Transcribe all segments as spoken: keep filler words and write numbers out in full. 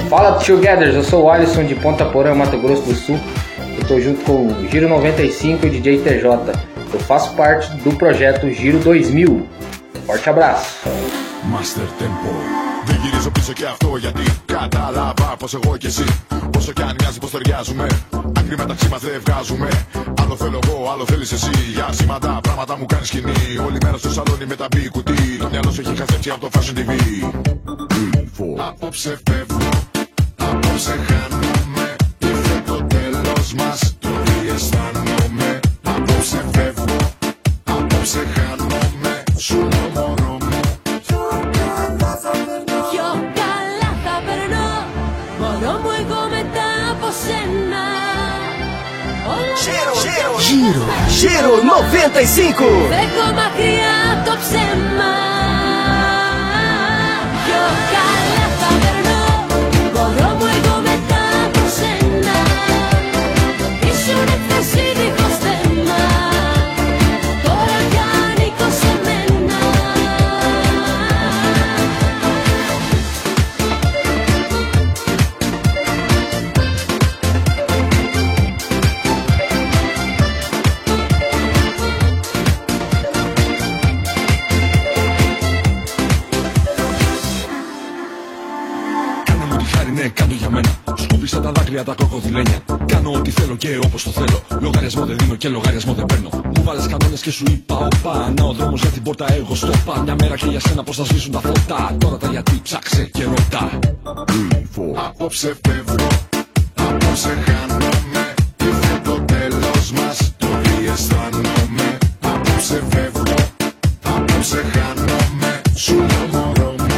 Fala Togethers, eu sou o Alisson de Ponta Porã, Mato Grosso do Sul. Eu tô junto com o Giro noventa e cinco e o D J T J. Eu faço parte do projeto Giro dois mil. Forte abraço. Master Tempo. Δεν γυρίζω πίσω και αυτό γιατί κατάλαβα πως εγώ και εσύ, όσο κι αν μοιάζει πως ταιριάζουμε, άκρη μεταξύ μας δεν βγάζουμε. Άλλο θέλω εγώ, άλλο θέλεις εσύ. Για σήματα πράγματα μου κάνεις σκηνή. Όλη μέρα στο σαλόνι με τα μπι κουτί. Το μυαλό σου έχει χαζέψει από το Fashion τι βι. Απόψε φεύγω, απόψε χάνομαι. Ήρθε το τέλος μας, το τι αισθάνομαι. Απόψε φεύγω, απόψε χάνομαι. Σου λέω μωρό μου. Giro, giro, giro, giro noventa e cinco. Φεύγω μακριά το ψέμα. Πιο καλά θα περνώ. Μπορώ μου εγώ μετά από σένα. Ήσουν εχθές δίχως θέμα. Τώρα πια ανήκω σε μένα. Ναι, κάτω για μένα. Σκούπισα τα δάκρυα τα κροκοδιλένια. Κάνω ό,τι θέλω και όπως το θέλω. Λογαριασμό δεν δίνω και λογαριασμό δεν παίρνω. Μου βάλες κανόνες και σου είπα οπα. Να ο δρόμος για την πόρτα, εγώ στο πα. Μια μέρα και για σένα πως θα σβήσουν τα φώτα. Τώρα τα γιατί ψάξε και ρωτά. Απόψε φεύγω, απόψε χάνομαι. Ήρθε το τέλος μας, το τι αισθάνομαι. Απόψε φεύγω, απόψε χάνομαι. Σου λέω μωρό μου.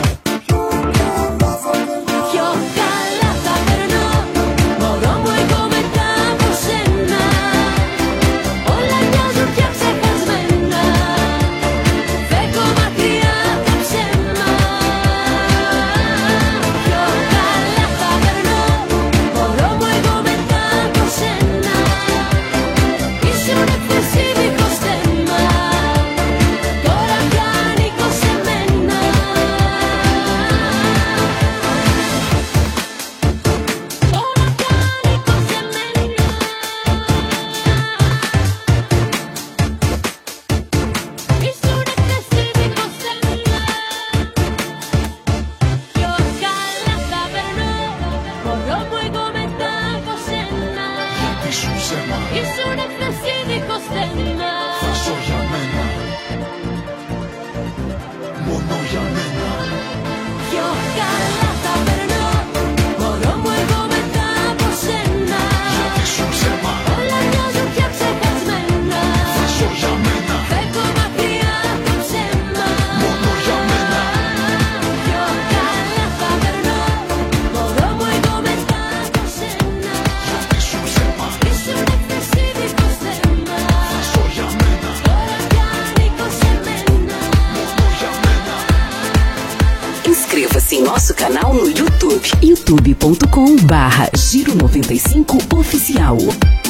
Ήσουν εχθές δίχως θέμα. Θα ζω για μένα, μόνο για μένα. Πιο καλά θα περνώ. Μπορώ μου εγώ μετά από σένα. Γιατί σου ψέμα. Όλα μοιάζουν πια ξεχασμένα. Θα ζω για μένα. Φεύγω μακριά το ψέμα. Μόνο για μένα. Πιο καλά θα περνώ. Μπορώ μου εγώ μετά από σένα. Γιατί σου ψέμα. Ήσουν εχθές δίχως θέμα. Θα ζω για μένα. Τώρα πια ανήκω σε μένα. Μόνο για μένα. Inscreva-se em nosso canal no YouTube, youtube ponto com barra Giro noventa e cinco Oficial.